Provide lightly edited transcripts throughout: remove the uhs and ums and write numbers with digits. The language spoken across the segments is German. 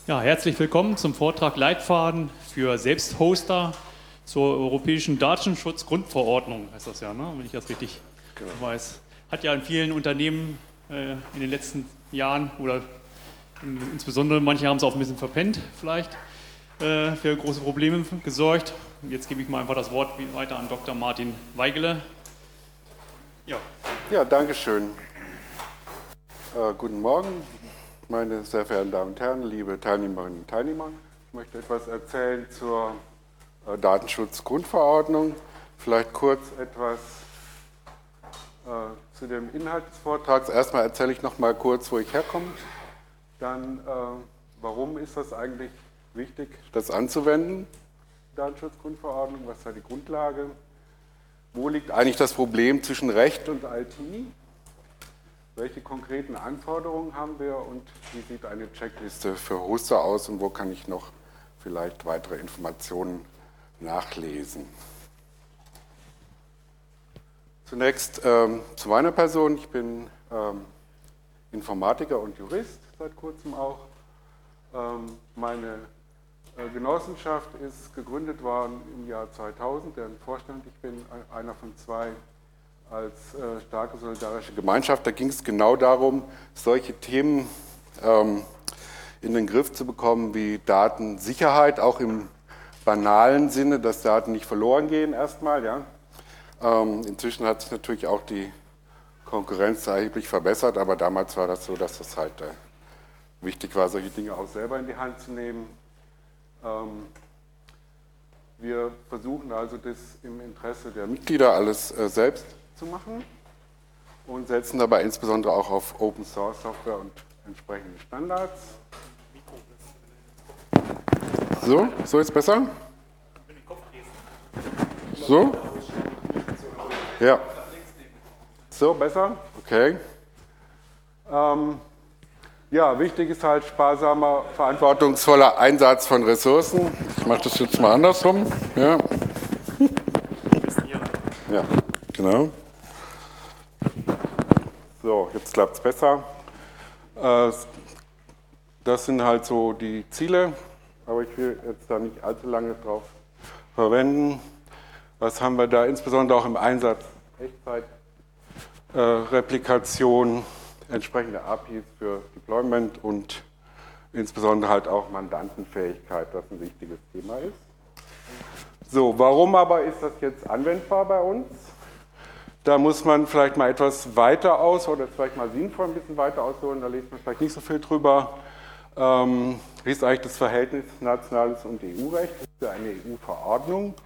Ja, herzlich willkommen zum Vortrag Leitfaden für Selbsthoster zur Europäischen Datenschutzgrundverordnung, heißt das ja, ne? Wenn ich das richtig weiß. Hat ja in vielen Unternehmen in den letzten Jahren oder insbesondere manche haben es auch ein bisschen verpennt vielleicht, für große Probleme gesorgt. Und jetzt gebe ich mal einfach das Wort weiter an Dr. Martin Weigele. Ja, danke schön. Guten Morgen, meine sehr verehrten Damen und Herren, liebe Teilnehmerinnen und Teilnehmer. Ich möchte etwas erzählen zur Datenschutzgrundverordnung. Vielleicht kurz etwas zu dem Inhalt des Vortrags. Erstmal erzähle ich noch mal kurz, wo ich herkomme. Dann, warum ist das eigentlich wichtig, das anzuwenden, die Datenschutzgrundverordnung? Was ist da die Grundlage? Wo liegt eigentlich das Problem zwischen Recht und IT? Welche konkreten Anforderungen haben wir und wie sieht eine Checkliste für Hoster aus und wo kann ich noch vielleicht weitere Informationen nachlesen? Zunächst zu meiner Person. Ich bin Informatiker und Jurist, seit kurzem auch. Meine Genossenschaft ist gegründet worden im Jahr 2000, deren Vorstand ich bin, einer von zwei, als starke solidarische Gemeinschaft. Da ging es genau darum, solche Themen in den Griff zu bekommen wie Datensicherheit, auch im banalen Sinne, dass Daten nicht verloren gehen erstmal. Ja. Inzwischen hat sich natürlich auch die Konkurrenz erheblich verbessert, aber damals war das so, dass es halt wichtig war, solche Dinge auch selber in die Hand zu nehmen. Wir versuchen also, das im Interesse der Mitglieder alles selbst zu machen und setzen dabei insbesondere auch auf Open Source Software und entsprechende Standards. So ist besser? So? Ja. So, besser? Okay. Ja, wichtig ist halt sparsamer, verantwortungsvoller Einsatz von Ressourcen. Ich mache das jetzt mal andersrum. Ja, ja, genau. So, jetzt klappt es besser. Das sind halt so die Ziele, aber ich will jetzt da nicht allzu lange drauf verwenden. Was haben wir da insbesondere auch im Einsatz? Echtzeit-Replikation, entsprechende APIs für Deployment und insbesondere halt auch Mandantenfähigkeit, was ein wichtiges Thema ist. So, warum aber ist das jetzt anwendbar bei uns? Da muss man vielleicht mal etwas weiter aus oder vielleicht mal sinnvoll ein bisschen weiter ausholen, da liest man vielleicht nicht so viel drüber. Wie ist eigentlich das Verhältnis nationales und EU-Recht? Das ist ja eine EU-Verordnung.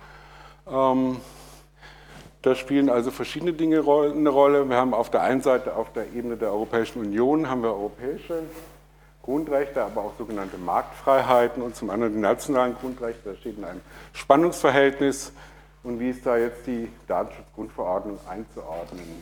Da spielen also verschiedene Dinge eine Rolle. Wir haben auf der einen Seite auf der Ebene der Europäischen Union haben wir europäische Grundrechte, aber auch sogenannte Marktfreiheiten und zum anderen die nationalen Grundrechte. Da steht in einem Spannungsverhältnis. Und wie ist da jetzt die Datenschutzgrundverordnung einzuordnen?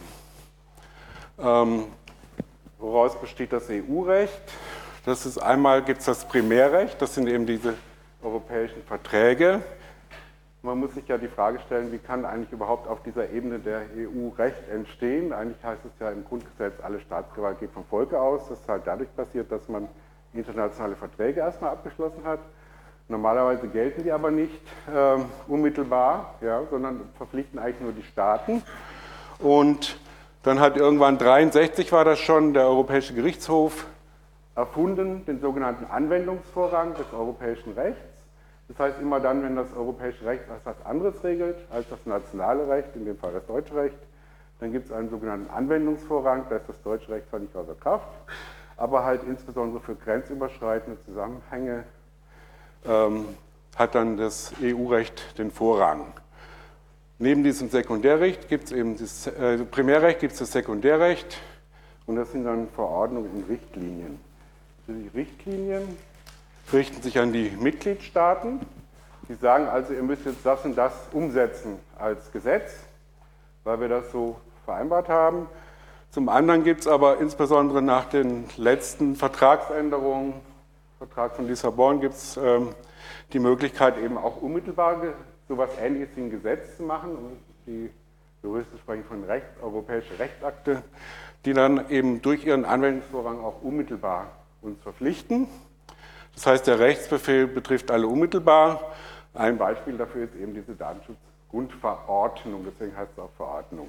Woraus besteht das EU-Recht? Das ist einmal gibt es das Primärrecht, das sind eben diese europäischen Verträge. Man muss sich ja die Frage stellen, wie kann eigentlich überhaupt auf dieser Ebene der EU Recht entstehen? Eigentlich heißt es ja im Grundgesetz, alle Staatsgewalt geht vom Volke aus. Das ist halt dadurch passiert, dass man internationale Verträge erstmal abgeschlossen hat. Normalerweise gelten die aber nicht unmittelbar, ja, sondern verpflichten eigentlich nur die Staaten. Und dann hat irgendwann 1963 war das schon, der Europäische Gerichtshof erfunden, den sogenannten Anwendungsvorrang des europäischen Rechts. Das heißt, immer dann, wenn das europäische Recht etwas anderes regelt als das nationale Recht, in dem Fall das deutsche Recht, dann gibt es einen sogenannten Anwendungsvorrang, da ist das deutsche Recht zwar nicht außer Kraft, aber halt insbesondere für grenzüberschreitende Zusammenhänge hat dann das EU-Recht den Vorrang. Neben diesem Sekundärrecht gibt es eben das Primärrecht, gibt es das Sekundärrecht und das sind dann Verordnungen und Richtlinien. Die Richtlinien richten sich an die Mitgliedstaaten. Die sagen also, ihr müsst jetzt das und das umsetzen als Gesetz, weil wir das so vereinbart haben. Zum anderen gibt es aber insbesondere nach den letzten Vertragsänderungen, Vertrag von Lissabon, gibt es die Möglichkeit eben auch unmittelbar so etwas Ähnliches wie ein Gesetz zu machen. Und die Juristen sprechen von europäische Rechtsakte, die dann eben durch ihren Anwendungsvorrang auch unmittelbar uns verpflichten. Das heißt, der Rechtsbefehl betrifft alle unmittelbar. Ein Beispiel dafür ist eben diese Datenschutzgrundverordnung, deswegen heißt es auch Verordnung.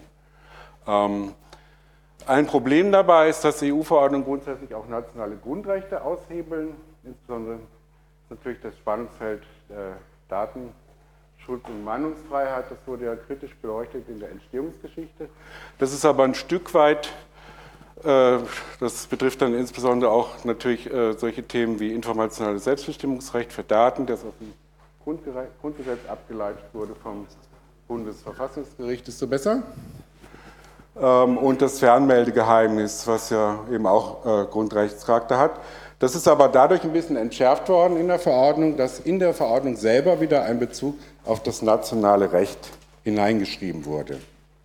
Ein Problem dabei ist, dass EU-Verordnungen grundsätzlich auch nationale Grundrechte aushebeln. Insbesondere ist natürlich das Spannungsfeld Datenschutz und Meinungsfreiheit, das wurde ja kritisch beleuchtet in der Entstehungsgeschichte. Das ist aber ein Stück weit, das betrifft dann insbesondere auch natürlich solche Themen wie informationales Selbstbestimmungsrecht für Daten, das aus dem Grundgesetz abgeleitet wurde vom Bundesverfassungsgericht. Ist so besser? Und das Fernmeldegeheimnis, was ja eben auch Grundrechtscharakter hat. Das ist aber dadurch ein bisschen entschärft worden in der Verordnung, dass in der Verordnung selber wieder ein Bezug auf das nationale Recht hineingeschrieben wurde.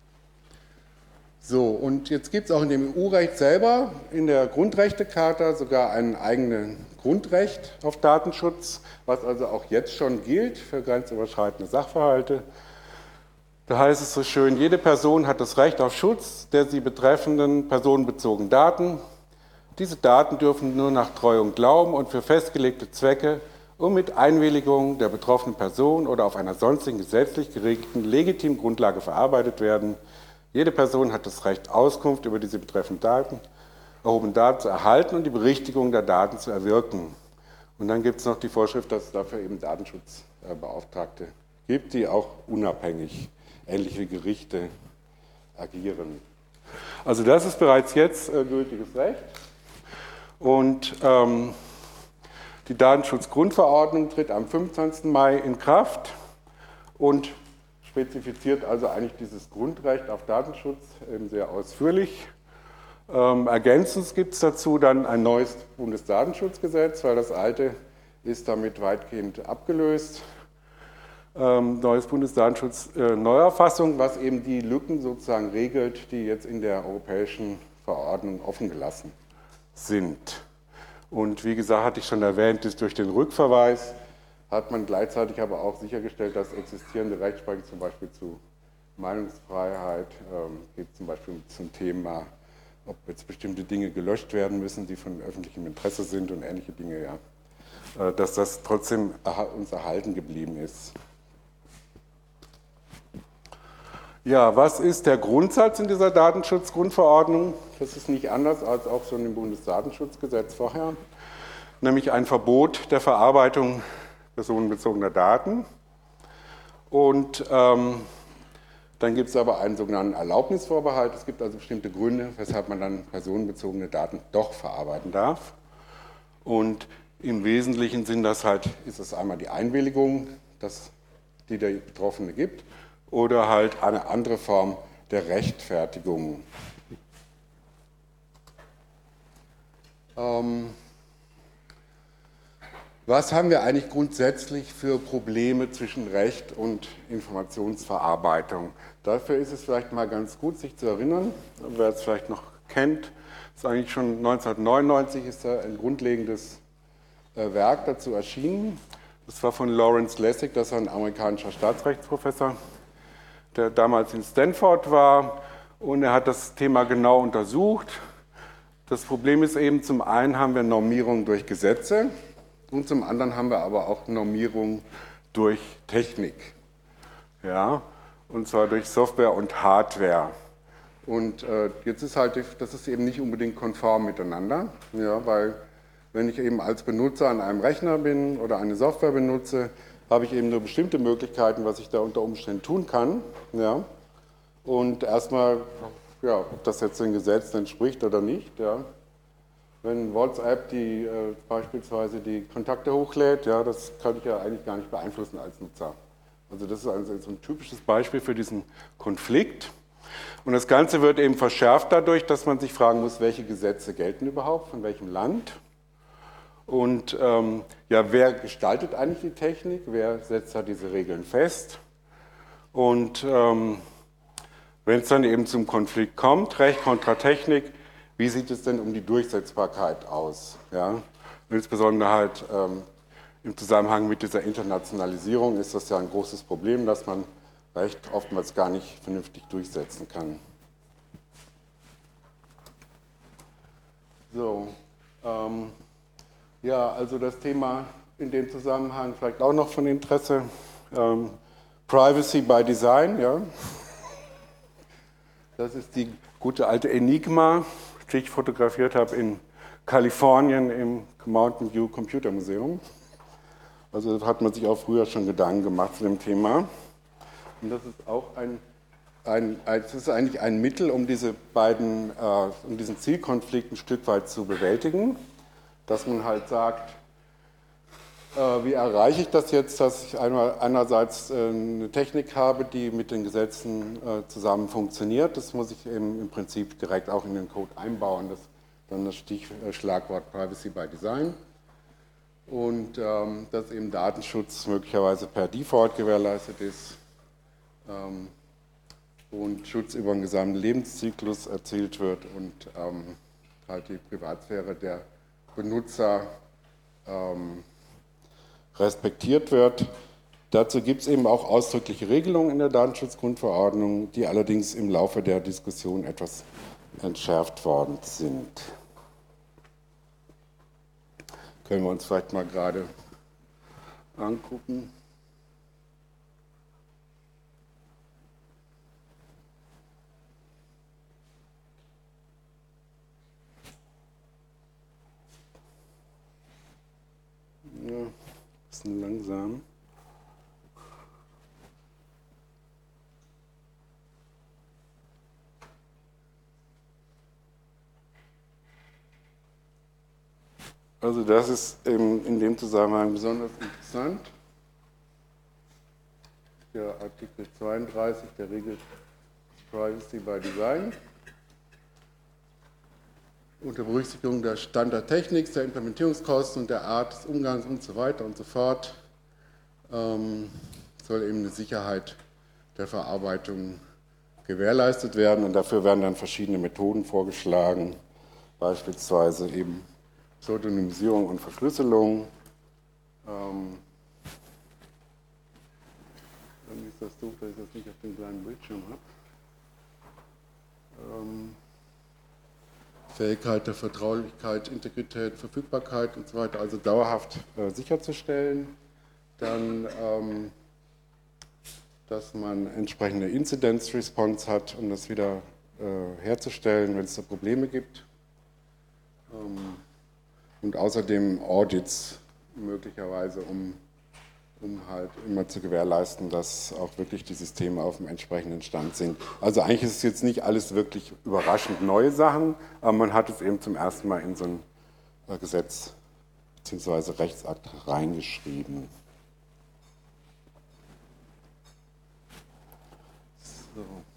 So, und jetzt gibt es auch in dem EU-Recht selber, in der Grundrechtecharta, sogar ein eigenes Grundrecht auf Datenschutz, was also auch jetzt schon gilt für grenzüberschreitende Sachverhalte. Da heißt es so schön, jede Person hat das Recht auf Schutz der sie betreffenden personenbezogenen Daten. Diese Daten dürfen nur nach Treu und Glauben und für festgelegte Zwecke und mit Einwilligung der betroffenen Person oder auf einer sonstigen gesetzlich geregelten legitimen Grundlage verarbeitet werden. Jede Person hat das Recht, Auskunft über diese betreffenden Daten, erhobenen Daten zu erhalten und die Berichtigung der Daten zu erwirken. Und dann gibt es noch die Vorschrift, dass es dafür eben Datenschutzbeauftragte gibt, die auch unabhängig, ähnlich wie Gerichte, agieren. Also das ist bereits jetzt gültiges Recht. Und die Datenschutzgrundverordnung tritt am 25. Mai in Kraft und spezifiziert also eigentlich dieses Grundrecht auf Datenschutz eben sehr ausführlich. Ergänzend gibt es dazu dann ein neues Bundesdatenschutzgesetz, weil das alte ist damit weitgehend abgelöst. Neues Bundesdatenschutz Neuerfassung, was eben die Lücken sozusagen regelt, die jetzt in der europäischen Verordnung offen gelassen sind. Und wie gesagt, hatte ich schon erwähnt, ist durch den Rückverweis hat man gleichzeitig aber auch sichergestellt, dass existierende Rechtsprechung zum Beispiel zu Meinungsfreiheit, geht zum Beispiel zum Thema, ob jetzt bestimmte Dinge gelöscht werden müssen, die von öffentlichem Interesse sind und ähnliche Dinge, ja, dass das trotzdem uns erhalten geblieben ist. Ja, was ist der Grundsatz in dieser Datenschutzgrundverordnung? Das ist nicht anders als auch schon im Bundesdatenschutzgesetz vorher, nämlich ein Verbot der Verarbeitung personenbezogener Daten. Und dann gibt es aber einen sogenannten Erlaubnisvorbehalt. Es gibt also bestimmte Gründe, weshalb man dann personenbezogene Daten doch verarbeiten darf. Und im Wesentlichen ist es einmal die Einwilligung, die der Betroffene gibt, oder halt eine andere Form der Rechtfertigung. Was haben wir eigentlich grundsätzlich für Probleme zwischen Recht und Informationsverarbeitung? Dafür ist es vielleicht mal ganz gut, sich zu erinnern, wer es vielleicht noch kennt, ist eigentlich schon 1999 ist da ein grundlegendes Werk dazu erschienen. Das war von Lawrence Lessig, das war ein amerikanischer Staatsrechtsprofessor, der damals in Stanford war, und er hat das Thema genau untersucht. Das Problem ist eben, zum einen haben wir Normierung durch Gesetze und zum anderen haben wir aber auch Normierung durch Technik. Ja, und zwar durch Software und Hardware. Und jetzt ist das ist eben nicht unbedingt konform miteinander, ja, weil wenn ich eben als Benutzer an einem Rechner bin oder eine Software benutze, habe ich eben nur bestimmte Möglichkeiten, was ich da unter Umständen tun kann. Ja. Und erstmal, ja, ob das jetzt den Gesetzen entspricht oder nicht. Ja. Wenn WhatsApp beispielsweise die Kontakte hochlädt, ja, das kann ich ja eigentlich gar nicht beeinflussen als Nutzer. Also das ist also so ein typisches Beispiel für diesen Konflikt. Und das Ganze wird eben verschärft dadurch, dass man sich fragen muss, welche Gesetze gelten überhaupt, von welchem Land. Und ja, wer gestaltet eigentlich die Technik, wer setzt da diese Regeln fest? Und wenn es dann eben zum Konflikt kommt, Recht kontra Technik, wie sieht es denn um die Durchsetzbarkeit aus? Ja? Und insbesondere halt im Zusammenhang mit dieser Internationalisierung ist das ja ein großes Problem, dass man Recht oftmals gar nicht vernünftig durchsetzen kann. So, Ja, also das Thema in dem Zusammenhang vielleicht auch noch von Interesse, Privacy by Design, ja. Das ist die gute alte Enigma, die ich fotografiert habe in Kalifornien im Mountain View Computer Museum. Also da hat man sich auch früher schon Gedanken gemacht zu dem Thema. Und das ist auch das ist eigentlich ein Mittel, um diesen Zielkonflikt ein Stück weit zu bewältigen, dass man halt sagt, wie erreiche ich das jetzt, dass ich einerseits eine Technik habe, die mit den Gesetzen zusammen funktioniert. Das muss ich eben im Prinzip direkt auch in den Code einbauen. Das ist dann das Schlagwort Privacy by Design. Und dass eben Datenschutz möglicherweise per Default gewährleistet ist und Schutz über den gesamten Lebenszyklus erzielt wird und halt die Privatsphäre der Benutzer respektiert wird. Dazu gibt es eben auch ausdrückliche Regelungen in der Datenschutzgrundverordnung, die allerdings im Laufe der Diskussion etwas entschärft worden sind. Können wir uns vielleicht mal gerade angucken. Ja, ein bisschen langsam. Also das ist in dem Zusammenhang besonders interessant. Der Artikel 32, der regelt Privacy by Design. Unter Berücksichtigung der Stand der Technik, der Implementierungskosten und der Art des Umgangs und so weiter und so fort soll eben eine Sicherheit der Verarbeitung gewährleistet werden. Und dafür werden dann verschiedene Methoden vorgeschlagen, beispielsweise eben Pseudonymisierung und Verschlüsselung. Dann ist das doof, dass ich das nicht auf dem kleinen Bildschirm habe. Fähigkeit der Vertraulichkeit, Integrität, Verfügbarkeit und so weiter, also dauerhaft sicherzustellen. Dann, dass man entsprechende Incidence Response hat, um das wieder herzustellen, wenn es da Probleme gibt. Und außerdem Audits möglicherweise, um halt immer zu gewährleisten, dass auch wirklich die Systeme auf dem entsprechenden Stand sind. Also eigentlich ist es jetzt nicht alles wirklich überraschend neue Sachen, aber man hat es eben zum ersten Mal in so ein Gesetz bzw. Rechtsakt reingeschrieben. So.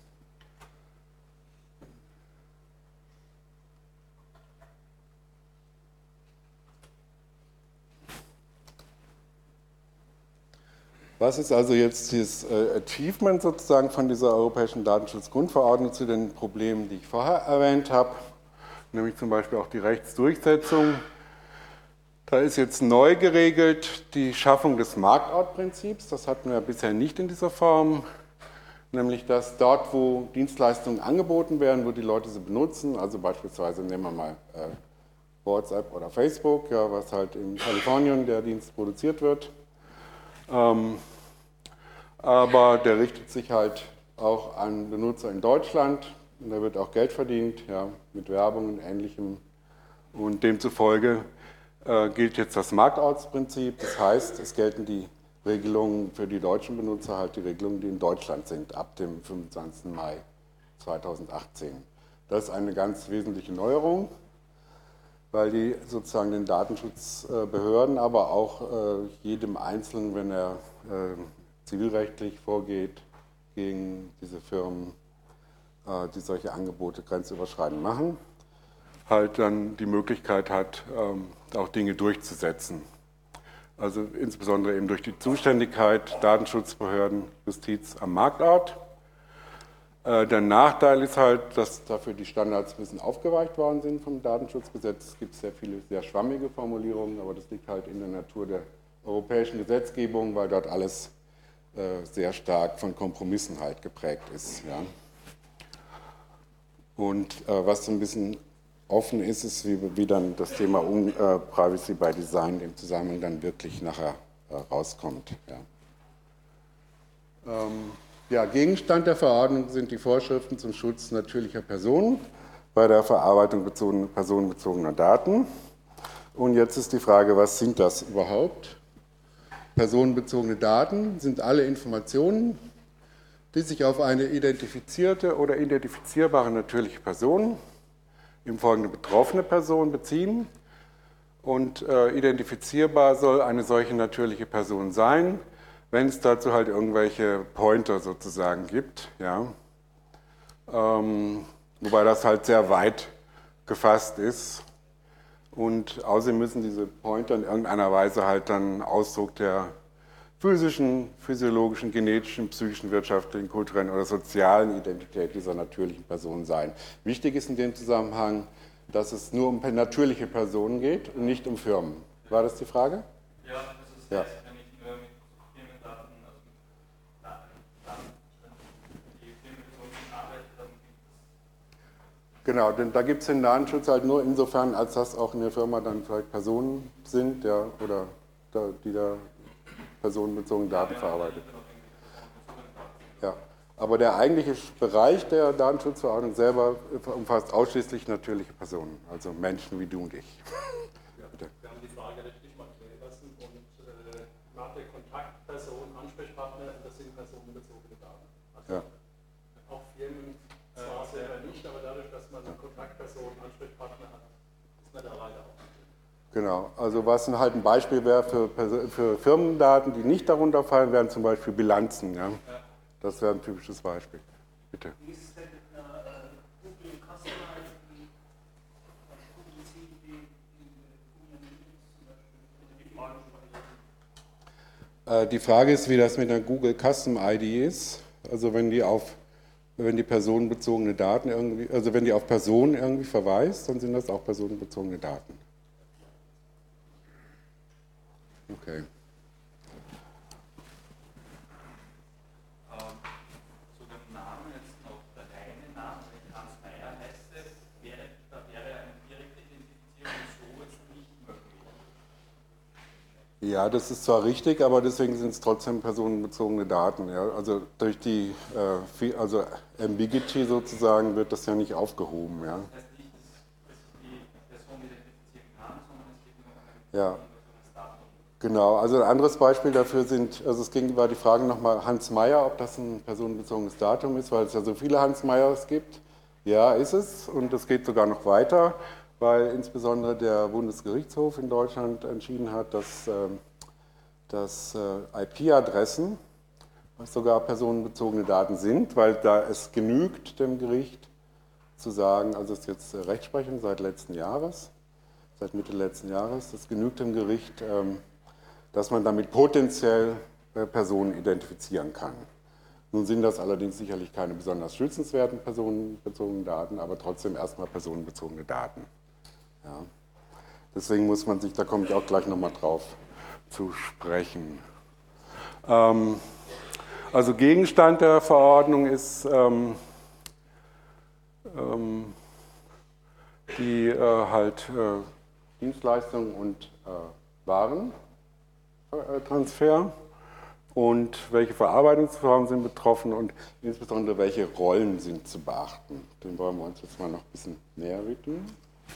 Was ist also jetzt das Achievement sozusagen von dieser Europäischen Datenschutzgrundverordnung zu den Problemen, die ich vorher erwähnt habe, nämlich zum Beispiel auch die Rechtsdurchsetzung. Da ist jetzt neu geregelt die Schaffung des Marktout-Prinzips, das hatten wir bisher nicht in dieser Form, nämlich dass dort, wo Dienstleistungen angeboten werden, wo die Leute sie benutzen, also beispielsweise nehmen wir mal WhatsApp oder Facebook, ja, was halt in Kalifornien der Dienst produziert wird, aber der richtet sich halt auch an Benutzer in Deutschland und da wird auch Geld verdient, ja, mit Werbung und Ähnlichem. Und demzufolge gilt jetzt das Marktort-Prinzip, das heißt, es gelten die Regelungen für die deutschen Benutzer, halt die Regelungen, die in Deutschland sind, ab dem 25. Mai 2018. Das ist eine ganz wesentliche Neuerung, weil die sozusagen den Datenschutzbehörden, aber auch jedem Einzelnen, wenn er zivilrechtlich vorgeht, gegen diese Firmen, die solche Angebote grenzüberschreitend machen, halt dann die Möglichkeit hat, auch Dinge durchzusetzen. Also insbesondere eben durch die Zuständigkeit Datenschutzbehörden, Justiz am Marktort. Der Nachteil ist halt, dass dafür die Standards ein bisschen aufgeweicht worden sind vom Datenschutzgesetz. Es gibt sehr viele sehr schwammige Formulierungen, aber das liegt halt in der Natur der europäischen Gesetzgebung, weil dort alles sehr stark von Kompromissen halt geprägt ist. Ja. Und was so ein bisschen offen ist es, wie dann das Thema Privacy by Design im Zusammenhang dann wirklich nachher rauskommt. Ja. Gegenstand der Verordnung sind die Vorschriften zum Schutz natürlicher Personen bei der Verarbeitung personenbezogener Daten. Und jetzt ist die Frage, was sind das überhaupt? Personenbezogene Daten sind alle Informationen, die sich auf eine identifizierte oder identifizierbare natürliche Person, im Folgenden betroffene Person, beziehen. Und identifizierbar soll eine solche natürliche Person sein, wenn es dazu halt irgendwelche Pointer sozusagen gibt. Ja. Wobei das halt sehr weit gefasst ist. Und außerdem müssen diese Pointer in irgendeiner Weise halt dann Ausdruck der physischen, physiologischen, genetischen, psychischen, wirtschaftlichen, kulturellen oder sozialen Identität dieser natürlichen Person sein. Wichtig ist in dem Zusammenhang, dass es nur um natürliche Personen geht und nicht um Firmen. War das die Frage? Ja, das ist heißt, wenn ich nur mit Firmendaten, also mit Daten, die firmenbezogen arbeite, dann gibt es... Genau, denn da gibt es den Datenschutz halt nur insofern, als das auch in der Firma dann vielleicht Personen sind, ja, oder die da personenbezogene Daten verarbeitet. Ja, aber der eigentliche Bereich der Datenschutzverordnung selber umfasst ausschließlich natürliche Personen, also Menschen wie du und ich. Ja, wir haben die Frage richtig mal klären lassen und nach der Kontaktperson, Ansprechpartner, das sind personenbezogene Daten. Also Ja. auch Firmen zwar selber nicht, aber dadurch, dass man eine Kontaktperson, Ansprechpartner hat, ist man da leider auch. Genau, also was halt ein Beispiel wäre für Firmendaten, die nicht darunter fallen, wären zum Beispiel Bilanzen. Ja? Das wäre ein typisches Beispiel. Bitte. Wie ist es denn mit einer Google Customer ID, Google CID in Die Frage ist, wie das mit einer Google Custom ID ist. Also wenn die personenbezogene Daten irgendwie, also wenn die auf Personen irgendwie verweist, dann sind das auch personenbezogene Daten. Okay. Zu dem Namen jetzt noch der reine Name, wenn Hans Meyer heißt, da wäre eine direkte Identifizierung so jetzt nicht möglich. Ja, das ist zwar richtig, aber deswegen sind es trotzdem personenbezogene Daten. Ja? Also durch die Ambiguity sozusagen wird das ja nicht aufgehoben. Ja? Das heißt nicht, dass ich die Person identifizieren kann, sondern es geht nur um ein Ja. personenbezogenes Datum. Genau, also ein anderes Beispiel dafür war die Frage nochmal Hans Meyer, ob das ein personenbezogenes Datum ist, weil es ja so viele Hans Meyers gibt. Ja, ist es, und es geht sogar noch weiter, weil insbesondere der Bundesgerichtshof in Deutschland entschieden hat, dass IP-Adressen sogar personenbezogene Daten sind, weil da es genügt dem Gericht zu sagen, also es ist jetzt Rechtsprechung seit Mitte letzten Jahres, es genügt dem Gericht, dass man damit potenziell Personen identifizieren kann. Nun sind das allerdings sicherlich keine besonders schützenswerten personenbezogenen Daten, aber trotzdem erstmal personenbezogene Daten. Ja. Deswegen muss man sich, da komme ich auch gleich nochmal drauf zu sprechen. Also Gegenstand der Verordnung ist die Dienstleistungen und Warentransfer und welche Verarbeitungsformen sind betroffen und insbesondere welche Rollen sind zu beachten. Den wollen wir uns jetzt mal noch ein bisschen näher widmen.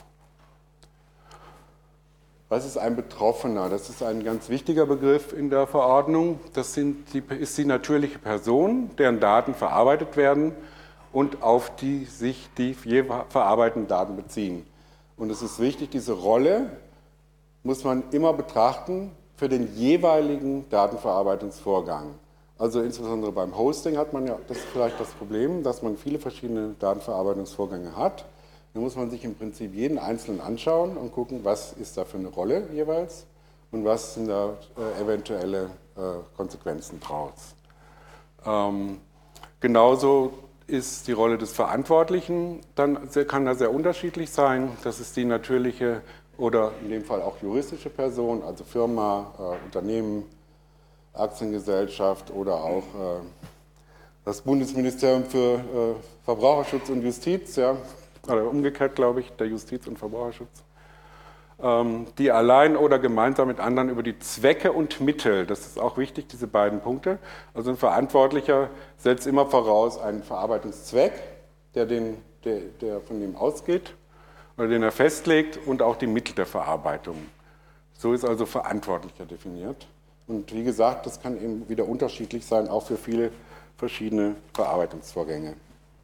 Was ist ein Betroffener? Das ist ein ganz wichtiger Begriff in der Verordnung. Das ist die natürliche Person, deren Daten verarbeitet werden und auf die sich die je verarbeiteten Daten beziehen. Und es ist wichtig, diese Rolle muss man immer betrachten für den jeweiligen Datenverarbeitungsvorgang. Also insbesondere beim Hosting hat man ja vielleicht das Problem, dass man viele verschiedene Datenverarbeitungsvorgänge hat. Da muss man sich im Prinzip jeden einzelnen anschauen und gucken, was ist da für eine Rolle jeweils und was sind da eventuelle Konsequenzen draus. Genauso ist die Rolle des Verantwortlichen, kann da sehr unterschiedlich sein. Das ist die natürliche oder in dem Fall auch juristische Person, also Firma, Unternehmen, Aktiengesellschaft oder auch das Bundesministerium für Verbraucherschutz und Justiz, ja, oder umgekehrt, glaube ich, der Justiz- und Verbraucherschutz, die allein oder gemeinsam mit anderen über die Zwecke und Mittel, das ist auch wichtig, diese beiden Punkte, also ein Verantwortlicher setzt immer voraus einen Verarbeitungszweck, der von dem ausgeht oder den er festlegt und auch die Mittel der Verarbeitung. So ist also Verantwortlicher definiert. Und wie gesagt, das kann eben wieder unterschiedlich sein, auch für viele verschiedene Verarbeitungsvorgänge.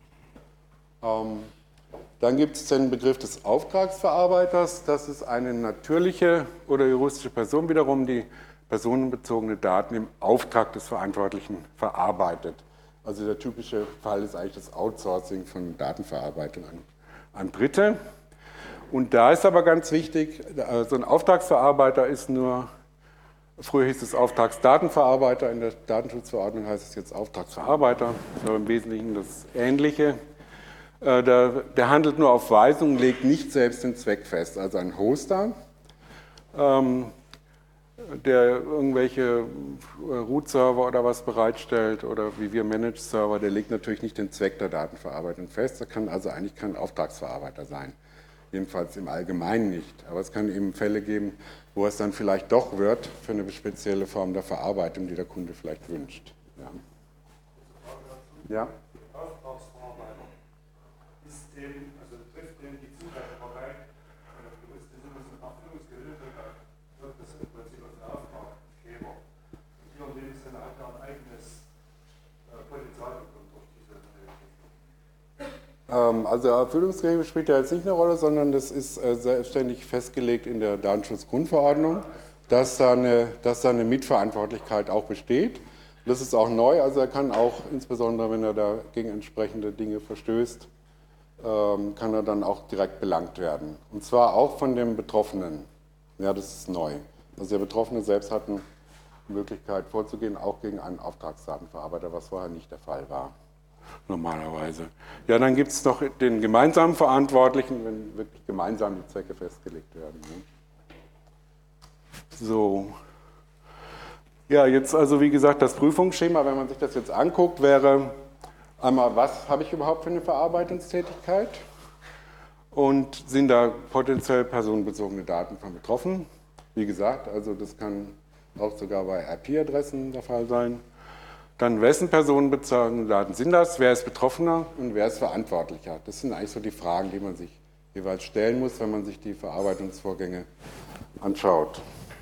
Dann gibt es den Begriff des Auftragsverarbeiters. Das ist eine natürliche oder juristische Person wiederum, die personenbezogene Daten im Auftrag des Verantwortlichen verarbeitet. Also der typische Fall ist eigentlich das Outsourcing von Datenverarbeitung an Dritte. Und da ist aber ganz wichtig, so ein Auftragsverarbeiter ist nur, früher hieß es Auftragsdatenverarbeiter, in der Datenschutzverordnung heißt es jetzt Auftragsverarbeiter, das ist aber im Wesentlichen das Ähnliche. Der handelt nur auf Weisung, legt nicht selbst den Zweck fest. Also ein Hoster, der irgendwelche Root-Server oder was bereitstellt oder wie wir Managed-Server, der legt natürlich nicht den Zweck der Datenverarbeitung fest. Der kann also eigentlich kein Auftragsverarbeiter sein. Jedenfalls im Allgemeinen nicht. Aber es kann eben Fälle geben, wo es dann vielleicht doch wird für eine spezielle Form der Verarbeitung, die der Kunde vielleicht wünscht. Ja? Auftragsverarbeiter. Also trifft denn die Zugangsbarkeit von der gewisse Erfüllungsgehilfe, wird das im Prinzip als der Auftraggeber. Und hier in dem Sinne hat er ein eigenes Potenzial bekommen durch diese Entwicklung. Also Erfüllungsgehilfe spielt ja jetzt nicht eine Rolle, sondern das ist selbstständig festgelegt in der Datenschutzgrundverordnung, dass da eine Mitverantwortlichkeit auch besteht. Das ist auch neu, also er kann auch, insbesondere wenn er da gegen entsprechende Dinge verstößt, kann er dann auch direkt belangt werden. Und zwar auch von dem Betroffenen. Ja, das ist neu. Also der Betroffene selbst hat eine Möglichkeit vorzugehen, auch gegen einen Auftragsdatenverarbeiter, was vorher nicht der Fall war, normalerweise. Ja, dann gibt es noch den gemeinsamen Verantwortlichen, wenn wirklich gemeinsam die Zwecke festgelegt werden. So. Ja, jetzt also wie gesagt das Prüfungsschema, wenn man sich das jetzt anguckt, wäre einmal, was habe ich überhaupt für eine Verarbeitungstätigkeit und sind da potenziell personenbezogene Daten von betroffen? Wie gesagt, also das kann auch sogar bei IP-Adressen der Fall sein. Dann, wessen personenbezogene Daten sind das? Wer ist Betroffener und wer ist Verantwortlicher? Das sind eigentlich so die Fragen, die man sich jeweils stellen muss, wenn man sich die Verarbeitungsvorgänge anschaut.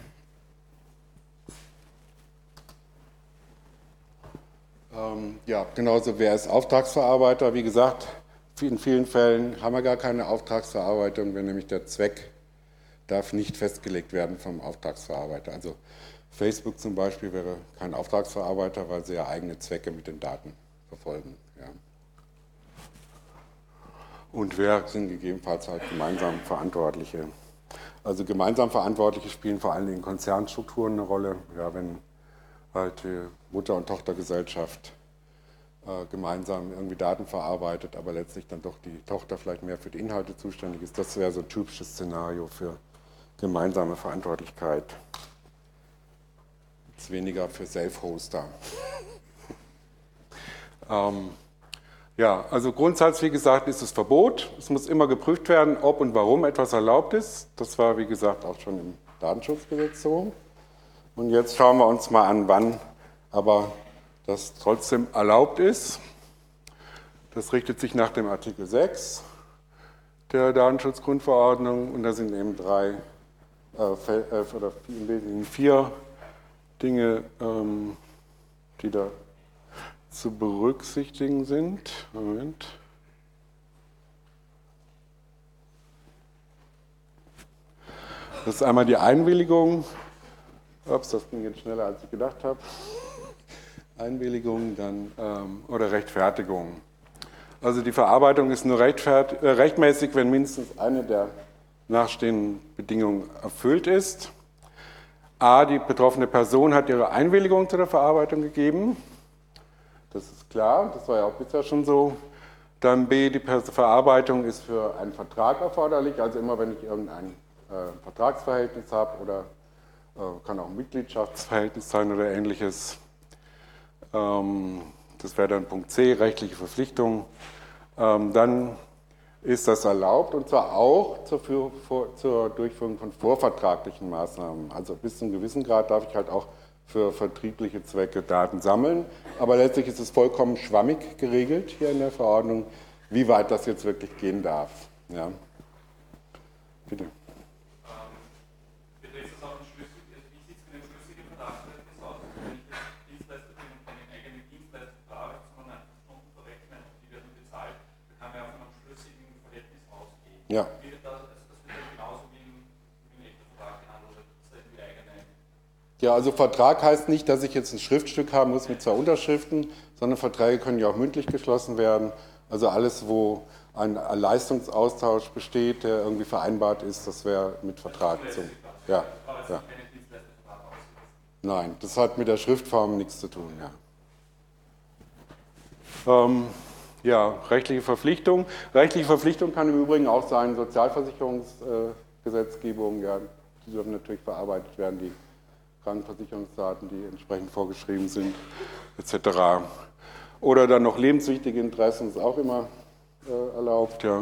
Ja, genauso, wer ist Auftragsverarbeiter? Wie gesagt, in vielen Fällen haben wir gar keine Auftragsverarbeitung, wenn nämlich der Zweck darf nicht festgelegt werden vom Auftragsverarbeiter. Also Facebook zum Beispiel wäre kein Auftragsverarbeiter, weil sie ja eigene Zwecke mit den Daten verfolgen. Ja. Und wer sind gegebenenfalls halt gemeinsam Verantwortliche? Also gemeinsam Verantwortliche spielen vor allen Dingen Konzernstrukturen eine Rolle. Ja, wenn halt die Mutter- und Tochtergesellschaft gemeinsam irgendwie Daten verarbeitet, aber letztlich dann doch die Tochter vielleicht mehr für die Inhalte zuständig ist. Das wäre so ein typisches Szenario für gemeinsame Verantwortlichkeit. Jetzt weniger für Self-Hoster. Ja, also Grundsatz, wie gesagt, ist das Verbot. Es muss immer geprüft werden, ob und warum etwas erlaubt ist. Das war, wie gesagt, auch schon im Datenschutzgesetz so. Und jetzt schauen wir uns mal an, wann aber das trotzdem erlaubt ist. Das richtet sich nach dem Artikel 6 der Datenschutzgrundverordnung und da sind eben im Wesentlichen 4 Dinge, die da zu berücksichtigen sind. Moment. Das ist einmal die Einwilligung. Ups, das ging jetzt schneller, als ich gedacht habe. Einwilligung dann, oder Rechtfertigung. Also die Verarbeitung ist nur rechtmäßig, wenn mindestens eine der nachstehenden Bedingungen erfüllt ist. A, die betroffene Person hat ihre Einwilligung zu der Verarbeitung gegeben. Das ist klar, das war ja auch bisher schon so. Dann B, die Verarbeitung ist für einen Vertrag erforderlich, also immer wenn ich irgendein Vertragsverhältnis habe oder kann auch ein Mitgliedschaftsverhältnis sein oder ähnliches. Das wäre dann Punkt C, rechtliche Verpflichtung. Dann ist das erlaubt, und zwar auch zur Durchführung von vorvertraglichen Maßnahmen. Also bis zu einem gewissen Grad darf ich halt auch für vertriebliche Zwecke Daten sammeln, aber letztlich ist es vollkommen schwammig geregelt hier in der Verordnung, wie weit das jetzt wirklich gehen darf. Ja. Bitte. Betrifft das auch ein Schlüssig, also wie sieht es mit dem schlüssigen Vertragsverhältnis aus? Wenn ich jetzt Dienstleister bin und einen eigenen Dienstleister frage, soll man einfach Stunden verrechnen und die werden bezahlt, da kann man ja von einem schlüssigen Verhältnis ausgehen. Ja. Das wird dann genauso wie ein echter Vertrag gehandelt, oder gibt es da irgendwie eigene? Ja, also Vertrag heißt nicht, dass ich jetzt ein Schriftstück haben muss mit 2 Unterschriften, sondern Verträge können ja auch mündlich geschlossen werden. Also alles, wo ein Leistungsaustausch besteht, der irgendwie vereinbart ist, das wäre mit Vertrag zu. Ja, ja. Nein, das hat mit der Schriftform nichts zu tun. Ja, ja, rechtliche Verpflichtung. Rechtliche Verpflichtung kann im Übrigen auch sein, Sozialversicherungsgesetzgebung, ja, die dürfen natürlich verarbeitet werden, die Krankenversicherungsdaten, die entsprechend vorgeschrieben sind, etc. Oder dann noch lebenswichtige Interessen, ist auch immer erlaubt, ja.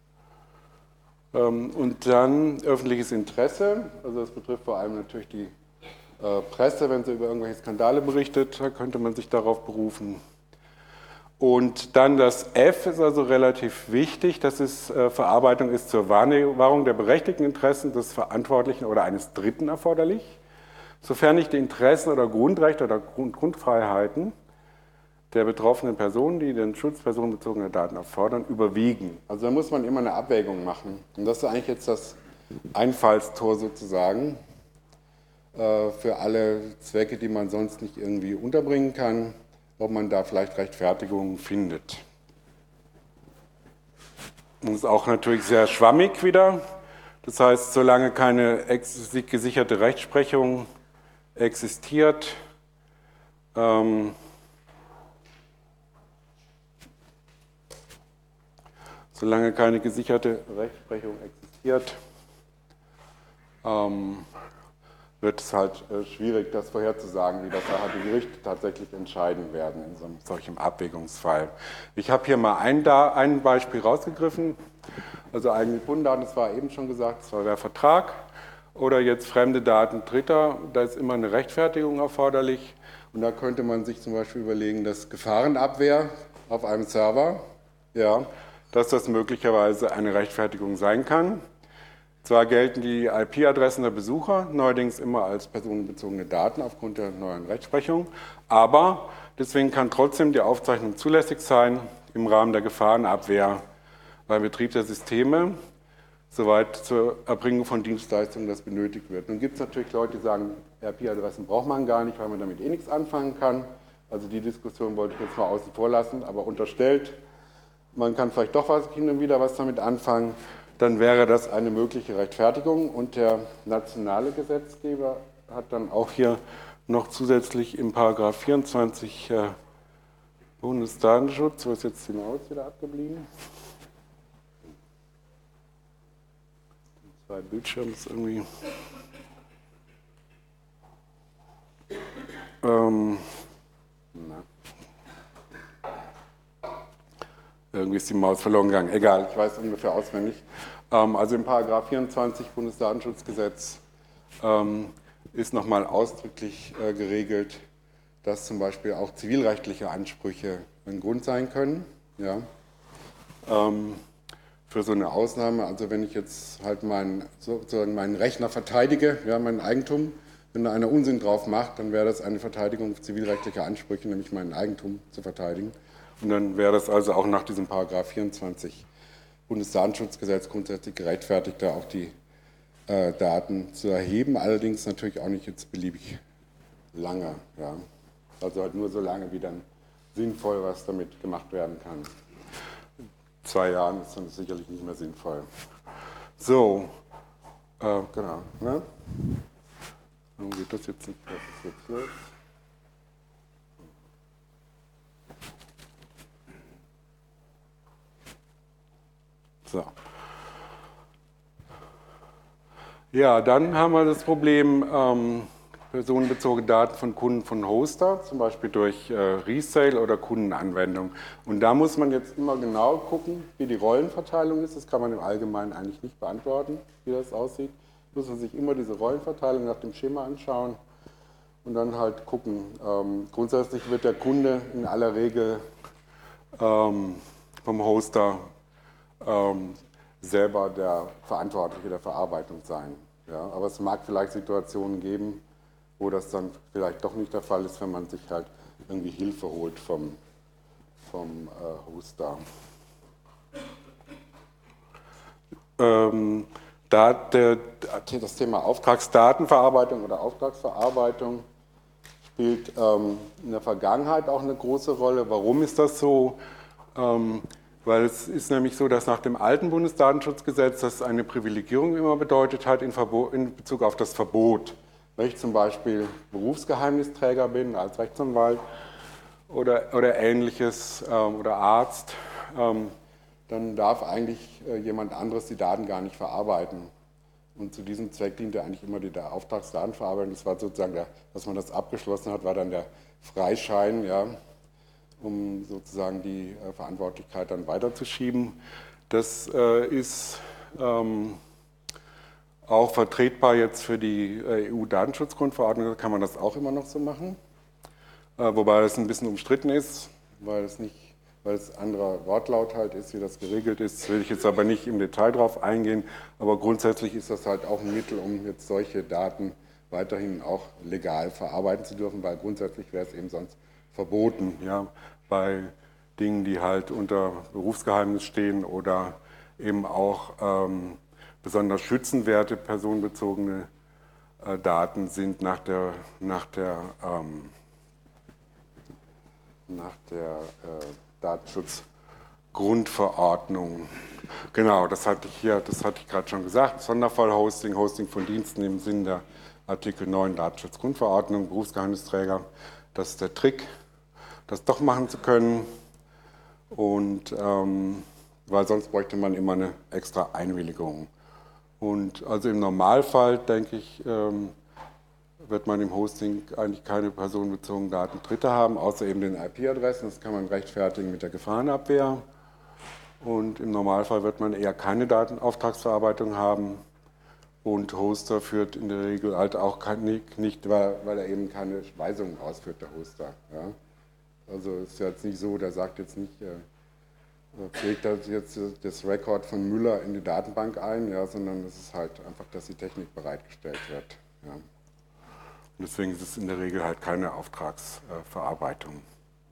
Und dann öffentliches Interesse, also das betrifft vor allem natürlich die Presse, wenn sie über irgendwelche Skandale berichtet, da könnte man sich darauf berufen. Und dann das F ist also relativ wichtig, dass es Verarbeitung ist zur Wahrung der berechtigten Interessen des Verantwortlichen oder eines Dritten erforderlich, sofern nicht die Interessen oder Grundrechte oder Grundfreiheiten der betroffenen Personen, die den Schutz personenbezogener Daten erfordern, überwiegen. Also da muss man immer eine Abwägung machen. Und das ist eigentlich jetzt das Einfallstor sozusagen für alle Zwecke, die man sonst nicht irgendwie unterbringen kann, ob man da vielleicht Rechtfertigungen findet. Das ist auch natürlich sehr schwammig wieder. Das heißt, solange keine gesicherte Rechtsprechung existiert, solange keine gesicherte Rechtsprechung existiert, wird es halt schwierig, das vorherzusagen, wie das die Gerichte tatsächlich entscheiden werden in so einem solchen Abwägungsfall. Ich habe hier mal ein Beispiel rausgegriffen, also eigene Kundendaten, das war eben schon gesagt, das war der Vertrag, oder jetzt fremde Daten Dritter, da ist immer eine Rechtfertigung erforderlich, und da könnte man sich zum Beispiel überlegen, dass Gefahrenabwehr auf einem Server, ja, dass das möglicherweise eine Rechtfertigung sein kann. Zwar gelten die IP-Adressen der Besucher neuerdings immer als personenbezogene Daten aufgrund der neuen Rechtsprechung, aber deswegen kann trotzdem die Aufzeichnung zulässig sein im Rahmen der Gefahrenabwehr beim Betrieb der Systeme, soweit zur Erbringung von Dienstleistungen das benötigt wird. Nun gibt es natürlich Leute, die sagen, IP-Adressen braucht man gar nicht, weil man damit eh nichts anfangen kann. Also die Diskussion wollte ich jetzt mal außen vor lassen, aber unterstellt, man kann vielleicht doch hin und wieder was damit anfangen, dann wäre das eine mögliche Rechtfertigung, und der nationale Gesetzgeber hat dann auch hier noch zusätzlich im § 24 Bundesdatenschutz, wo ist jetzt die Maus wieder abgeblieben? 2 Bildschirme ist irgendwie... Irgendwie ist die Maus verloren gegangen. Egal, ich weiß ungefähr auswendig. Also im § 24 Bundesdatenschutzgesetz ist nochmal ausdrücklich geregelt, dass zum Beispiel auch zivilrechtliche Ansprüche ein Grund sein können. Ja. Für so eine Ausnahme, also wenn ich jetzt halt sozusagen meinen Rechner verteidige, ja, mein Eigentum, wenn da einer Unsinn drauf macht, dann wäre das eine Verteidigung zivilrechtlicher Ansprüche, nämlich mein Eigentum zu verteidigen. Und dann wäre das also auch nach diesem § 24 Bundesdatenschutzgesetz grundsätzlich gerechtfertigt, da auch die Daten zu erheben, allerdings natürlich auch nicht jetzt beliebig lange. Ja. Also halt nur so lange, wie dann sinnvoll was damit gemacht werden kann. 2 Jahren ist dann sicherlich nicht mehr sinnvoll. So, genau. Ne? Warum geht das jetzt nicht? Was ist jetzt los? So. Ja, dann haben wir das Problem personenbezogene Daten von Kunden von Hoster, zum Beispiel durch Resale oder Kundenanwendung. Und da muss man jetzt immer genau gucken, wie die Rollenverteilung ist. Das kann man im Allgemeinen eigentlich nicht beantworten, wie das aussieht. Muss man sich immer diese Rollenverteilung nach dem Schema anschauen und dann halt gucken. Grundsätzlich wird der Kunde in aller Regel vom Hoster selber der Verantwortliche der Verarbeitung sein. Ja, aber es mag vielleicht Situationen geben, wo das dann vielleicht doch nicht der Fall ist, wenn man sich halt irgendwie Hilfe holt vom Hoster. Das Thema Auftragsdatenverarbeitung oder Auftragsverarbeitung spielt in der Vergangenheit auch eine große Rolle. Warum ist das so? Weil es ist nämlich so, dass nach dem alten Bundesdatenschutzgesetz das eine Privilegierung immer bedeutet hat in Bezug auf das Verbot. Wenn ich zum Beispiel Berufsgeheimnisträger bin als Rechtsanwalt oder Ähnliches oder Arzt, dann darf eigentlich jemand anderes die Daten gar nicht verarbeiten. Und zu diesem Zweck diente eigentlich immer die Auftragsdatenverarbeitung. Das war sozusagen, dass man das abgeschlossen hat, war dann der Freischein, ja, um sozusagen die Verantwortlichkeit dann weiterzuschieben. Das ist auch vertretbar jetzt für die EU-Datenschutzgrundverordnung, da kann man das auch immer noch so machen. Wobei das ein bisschen umstritten ist, weil es anderer Wortlaut halt ist, wie das geregelt ist. Will ich jetzt aber nicht im Detail drauf eingehen, aber grundsätzlich ist das halt auch ein Mittel, um jetzt solche Daten weiterhin auch legal verarbeiten zu dürfen, weil grundsätzlich wäre es eben sonst verboten, ja, bei Dingen, die halt unter Berufsgeheimnis stehen oder eben auch besonders schützenwerte personenbezogene Daten sind nach der Datenschutzgrundverordnung. Genau, das hatte ich gerade schon gesagt. Sonderfall-Hosting, Hosting von Diensten im Sinne der Artikel 9 Datenschutzgrundverordnung, Berufsgeheimnisträger. Das ist der Trick, das doch machen zu können. Und weil sonst bräuchte man immer eine extra Einwilligung. Und also im Normalfall, denke ich, wird man im Hosting eigentlich keine personenbezogenen Daten Dritter haben, außer eben den IP-Adressen. Das kann man rechtfertigen mit der Gefahrenabwehr. Und im Normalfall wird man eher keine Datenauftragsverarbeitung haben. Und Hoster führt in der Regel halt auch nicht, weil er eben keine Weisungen ausführt, der Hoster. Ja? Also es ist jetzt nicht so, der sagt jetzt nicht, pflegt jetzt das Record von Müller in die Datenbank ein, ja, sondern es ist halt einfach, dass die Technik bereitgestellt wird. Ja. Und deswegen ist es in der Regel halt keine Auftragsverarbeitung.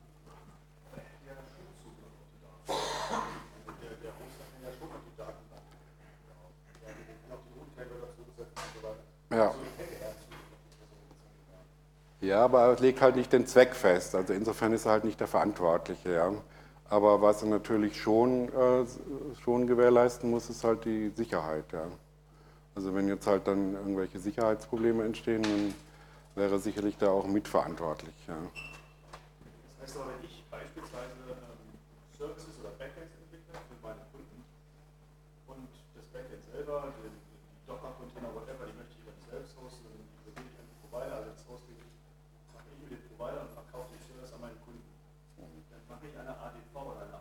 Ja. Ja, aber er legt halt nicht den Zweck fest. Also insofern ist er halt nicht der Verantwortliche. Ja. Aber was er natürlich schon gewährleisten muss, ist halt die Sicherheit. Ja. Also wenn jetzt halt dann irgendwelche Sicherheitsprobleme entstehen, dann wäre er sicherlich da auch mitverantwortlich. Ja. Das heißt aber, wenn ich beispielsweise Services oder Backends entwickle für meine Kunden und das Backend selber, die Docker-Container, whatever, die möchte ich über mich selbst hosten, dann übergebe ich an den Provider, also das Hosting mache ich mit dem Provider und verkaufe den Service an meinen Kunden. Dann mache ich eine ADV oder eine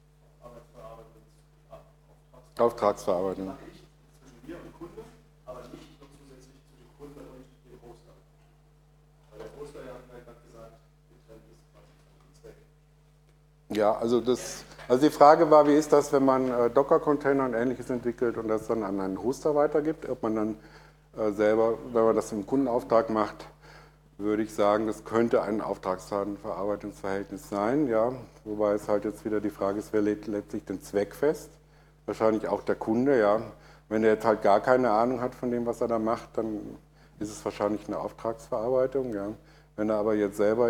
Auftragsverarbeitung. mache ich zwischen mir und Kunde, aber nicht noch zusätzlich zwischen Kunde und dem Hoster. Weil der Hoster ja gerade gesagt, getrennt ist quasi vom Zweck. Ja, also die Frage war, wie ist das, wenn man Docker-Container und Ähnliches entwickelt und das dann an einen Hoster weitergibt, ob man dann selber, wenn man das im Kundenauftrag macht, würde ich sagen, das könnte ein Auftragsdatenverarbeitungsverhältnis sein, ja, wobei es halt jetzt wieder die Frage ist, wer legt letztlich den Zweck fest? Wahrscheinlich auch der Kunde, ja. Wenn er jetzt halt gar keine Ahnung hat von dem, was er da macht, dann ist es wahrscheinlich eine Auftragsverarbeitung, ja. Wenn er aber jetzt selber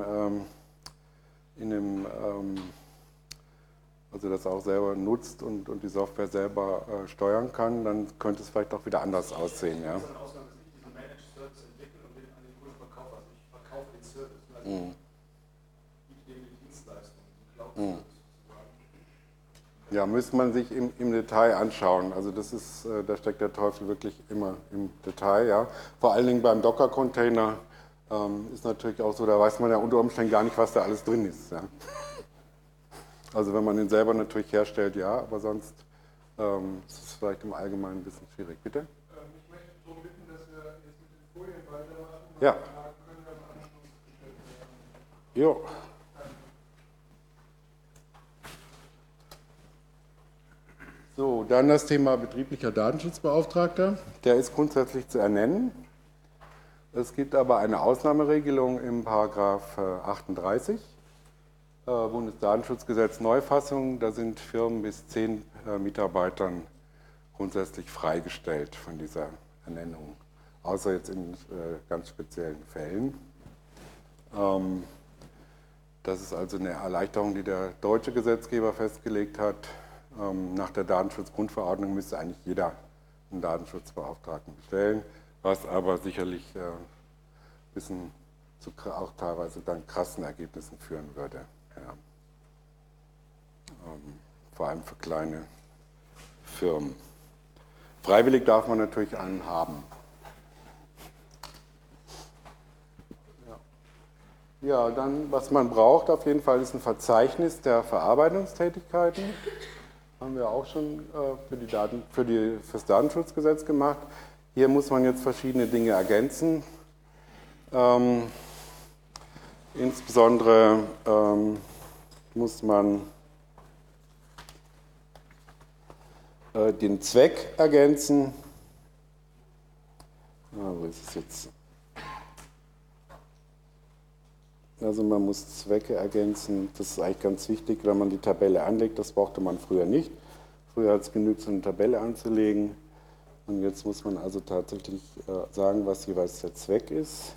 also das auch selber nutzt und die Software selber steuern kann, dann könnte es vielleicht auch wieder anders aussehen, ja. Das ist eine Ausnahme, dass ich diesen Managed Service entwickle und den an den Kunden verkaufe. Also ich verkaufe den Service. Also ich gebe dem die Dienstleistung, die Cloud-Service sozusagen. Ja, müsste man sich im Detail anschauen. Also das ist, da steckt der Teufel wirklich immer im Detail. Ja. Vor allen Dingen beim Docker-Container ist natürlich auch so, da weiß man ja unter Umständen gar nicht, was da alles drin ist. Ja. Also wenn man den selber natürlich herstellt, ja, aber sonst ist es vielleicht im Allgemeinen ein bisschen schwierig. Bitte? Ich möchte darum bitten, dass wir jetzt mit den Folien weitermachen. Ja. Können wir am Anschluss gestellt werden. Jo. So, dann das Thema betrieblicher Datenschutzbeauftragter. Der ist grundsätzlich zu ernennen. Es gibt aber eine Ausnahmeregelung im Paragraph 38, Bundesdatenschutzgesetz Neufassung. Da sind Firmen bis 10 Mitarbeitern grundsätzlich freigestellt von dieser Ernennung, außer jetzt in ganz speziellen Fällen. Das ist also eine Erleichterung, die der deutsche Gesetzgeber festgelegt hat. Nach der Datenschutzgrundverordnung müsste eigentlich jeder einen Datenschutzbeauftragten bestellen, was aber sicherlich ein bisschen zu auch teilweise dann krassen Ergebnissen führen würde. Ja. Vor allem für kleine Firmen. Freiwillig darf man natürlich einen haben. Ja, dann, was man braucht auf jeden Fall, ist ein Verzeichnis der Verarbeitungstätigkeiten. Haben wir auch schon fürs Datenschutzgesetz gemacht. Hier muss man jetzt verschiedene Dinge ergänzen. Insbesondere muss man den Zweck ergänzen. Wo ist es jetzt? Also man muss Zwecke ergänzen, das ist eigentlich ganz wichtig, wenn man die Tabelle anlegt, das brauchte man früher nicht. Früher hat es genügt, so eine Tabelle anzulegen und jetzt muss man also tatsächlich sagen, was jeweils der Zweck ist.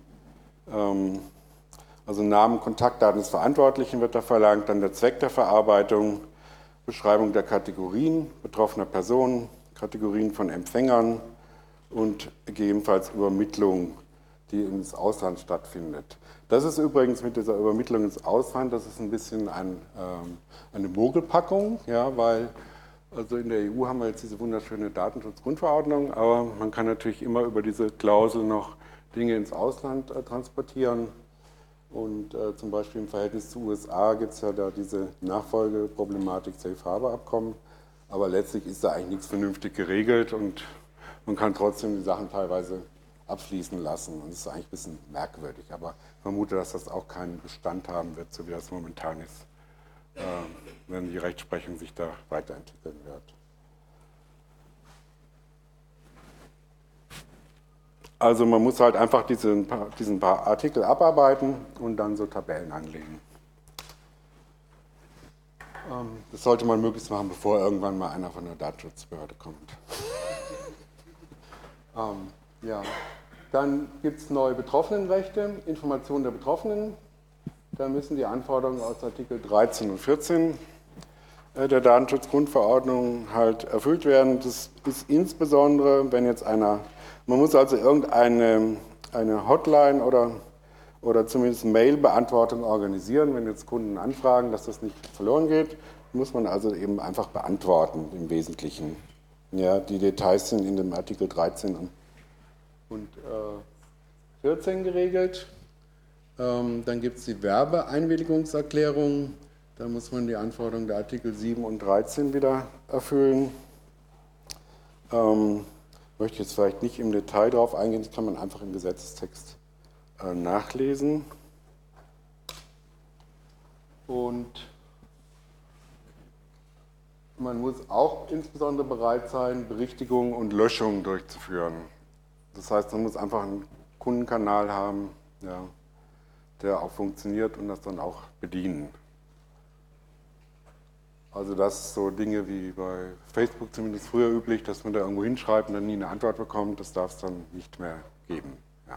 Also Namen, Kontaktdaten des Verantwortlichen wird da verlangt, dann der Zweck der Verarbeitung, Beschreibung der Kategorien betroffener Personen, Kategorien von Empfängern und gegebenenfalls Übermittlung, die ins Ausland stattfindet. Das ist übrigens mit dieser Übermittlung ins Ausland, das ist ein bisschen eine Mogelpackung, ja, weil also in der EU haben wir jetzt diese wunderschöne Datenschutzgrundverordnung, aber man kann natürlich immer über diese Klausel noch Dinge ins Ausland transportieren. Und zum Beispiel im Verhältnis zu USA gibt es ja da diese Nachfolgeproblematik Safe Harbor Abkommen, aber letztlich ist da eigentlich nichts vernünftig geregelt und man kann trotzdem die Sachen teilweise abschließen lassen. Und das ist eigentlich ein bisschen merkwürdig, aber ich vermute, dass das auch keinen Bestand haben wird, so wie das momentan ist, wenn die Rechtsprechung sich da weiterentwickeln wird. Also man muss halt einfach diesen paar Artikel abarbeiten und dann so Tabellen anlegen. Das sollte man möglichst machen, bevor irgendwann mal einer von der Datenschutzbehörde kommt. Ja. Dann gibt es neue Betroffenenrechte, Informationen der Betroffenen. Da müssen die Anforderungen aus Artikel 13 und 14 der Datenschutzgrundverordnung halt erfüllt werden. Das ist insbesondere, wenn jetzt man muss also irgendeine Hotline oder zumindest Mail-Beantwortung organisieren, wenn jetzt Kunden anfragen, dass das nicht verloren geht, muss man also eben einfach beantworten im Wesentlichen. Ja, die Details sind in dem Artikel 13 und 14 geregelt. Dann gibt es die Werbeeinwilligungserklärung. Da muss man die Anforderungen der Artikel 7 und 13 wieder erfüllen. Möchte jetzt vielleicht nicht im Detail drauf eingehen, das kann man einfach im Gesetzestext nachlesen. Und man muss auch insbesondere bereit sein, Berichtigungen und Löschungen durchzuführen. Das heißt, man muss einfach einen Kundenkanal haben, ja, der auch funktioniert und das dann auch bedienen. Also das ist so Dinge wie bei Facebook zumindest früher üblich, dass man da irgendwo hinschreibt und dann nie eine Antwort bekommt, das darf es dann nicht mehr geben. Ja.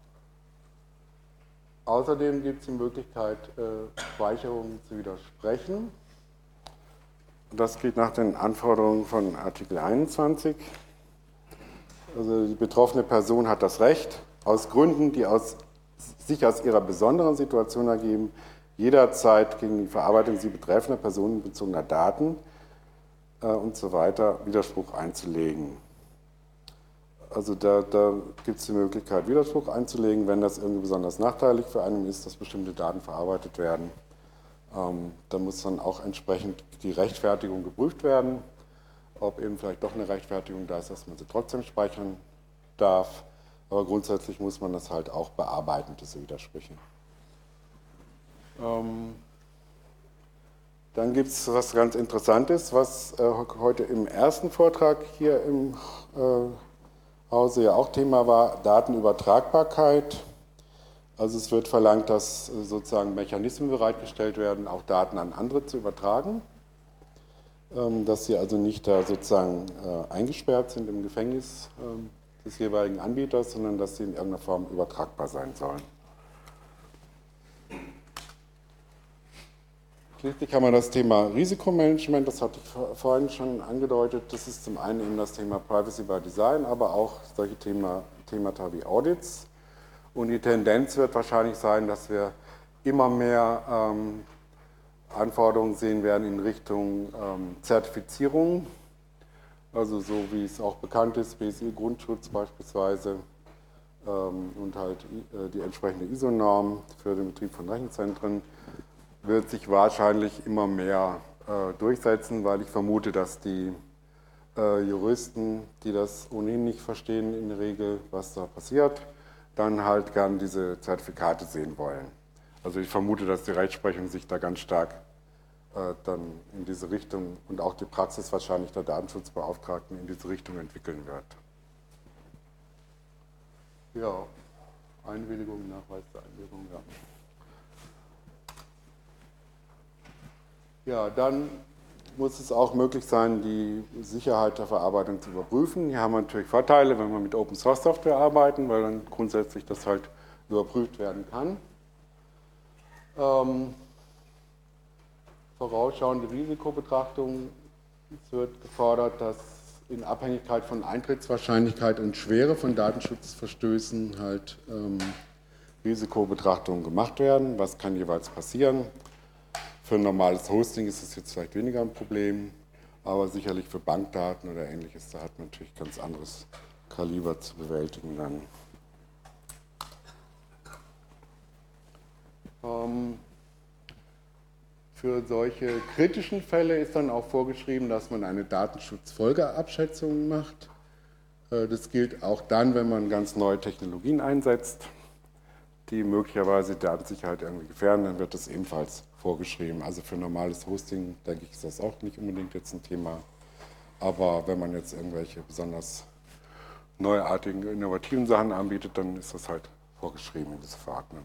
Außerdem gibt es die Möglichkeit, Speicherungen zu widersprechen. Das geht nach den Anforderungen von Artikel 21. Also die betroffene Person hat das Recht, aus Gründen, die sich aus ihrer besonderen Situation ergeben, jederzeit gegen die Verarbeitung sie betreffender personenbezogener Daten und so weiter Widerspruch einzulegen. Also da gibt es die Möglichkeit, Widerspruch einzulegen, wenn das irgendwie besonders nachteilig für einen ist, dass bestimmte Daten verarbeitet werden. Da muss dann auch entsprechend die Rechtfertigung geprüft werden, ob eben vielleicht doch eine Rechtfertigung da ist, dass man sie trotzdem speichern darf. Aber grundsätzlich muss man das halt auch bearbeiten, diese Widersprüche. Dann gibt es was ganz Interessantes, was heute im ersten Vortrag hier im Hause ja auch Thema war, Datenübertragbarkeit. Also es wird verlangt, dass sozusagen Mechanismen bereitgestellt werden, auch Daten an andere zu übertragen, dass sie also nicht da sozusagen eingesperrt sind im Gefängnis des jeweiligen Anbieters, sondern dass sie in irgendeiner Form übertragbar sein sollen. Schließlich haben wir das Thema Risikomanagement, das hatte ich vorhin schon angedeutet. Das ist zum einen eben das Thema Privacy by Design, aber auch solche Themata wie Audits. Und die Tendenz wird wahrscheinlich sein, dass wir immer mehr Anforderungen sehen werden in Richtung Zertifizierung. Also so wie es auch bekannt ist, BSI-Grundschutz beispielsweise und halt die entsprechende ISO-Norm für den Betrieb von Rechenzentren wird sich wahrscheinlich immer mehr durchsetzen, weil ich vermute, dass die Juristen, die das ohnehin nicht verstehen in der Regel, was da passiert, dann halt gern diese Zertifikate sehen wollen. Also ich vermute, dass die Rechtsprechung sich da ganz stark dann in diese Richtung und auch die Praxis wahrscheinlich der Datenschutzbeauftragten in diese Richtung entwickeln wird. Ja, Einwilligung, Nachweis der Einwilligung, ja. Ja, dann muss es auch möglich sein, die Sicherheit der Verarbeitung zu überprüfen. Hier haben wir natürlich Vorteile, wenn wir mit Open Source Software arbeiten, weil dann grundsätzlich das halt überprüft werden kann. Vorausschauende Risikobetrachtung. Es wird gefordert, dass in Abhängigkeit von Eintrittswahrscheinlichkeit und Schwere von Datenschutzverstößen halt Risikobetrachtungen gemacht werden. Was kann jeweils passieren? Für ein normales Hosting ist es jetzt vielleicht weniger ein Problem, aber sicherlich für Bankdaten oder Ähnliches, da hat man natürlich ganz anderes Kaliber zu bewältigen dann. Für solche kritischen Fälle ist dann auch vorgeschrieben, dass man eine Datenschutzfolgeabschätzung macht. Das gilt auch dann, wenn man ganz neue Technologien einsetzt, die möglicherweise die Datensicherheit irgendwie gefährden, dann wird das ebenfalls vorgeschrieben. Also für normales Hosting, denke ich, ist das auch nicht unbedingt jetzt ein Thema. Aber wenn man jetzt irgendwelche besonders neuartigen, innovativen Sachen anbietet, dann ist das halt vorgeschrieben in dieser Verordnung.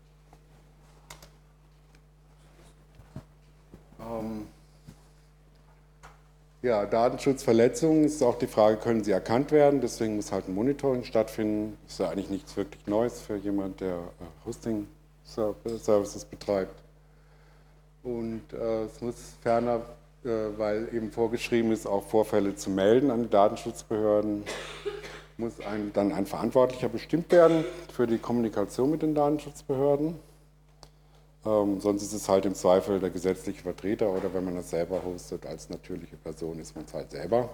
Ja, Datenschutzverletzungen ist auch die Frage, können sie erkannt werden? Deswegen muss halt ein Monitoring stattfinden. Das ist ja eigentlich nichts wirklich Neues für jemand, der Hosting-Services betreibt. Und es muss ferner, weil eben vorgeschrieben ist, auch Vorfälle zu melden an die Datenschutzbehörden, muss dann ein Verantwortlicher bestimmt werden für die Kommunikation mit den Datenschutzbehörden. Sonst ist es halt im Zweifel der gesetzliche Vertreter oder wenn man das selber hostet als natürliche Person, ist man es halt selber.